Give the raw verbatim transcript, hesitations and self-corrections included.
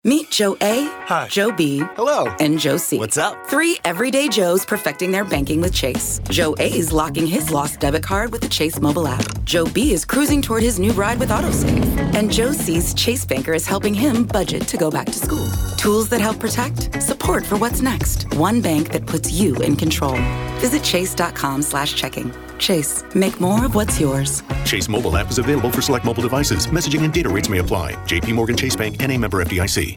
Meet Joe A, Hi. Joe B, Hello. and Joe C. What's up? Three everyday Joes perfecting their banking with Chase. Joe A's locking his lost debit card with the Chase mobile app. Joe B is cruising toward his new ride with AutoSave. And Joe C's Chase banker is helping him budget to go back to school. Tools that help protect, support for what's next. One bank that puts you in control. Visit chase.com slash checking. Chase, make more of what's yours. Chase mobile app is available for select mobile devices. Messaging and data rates may apply. J P Morgan Chase Bank, N A member F D I C.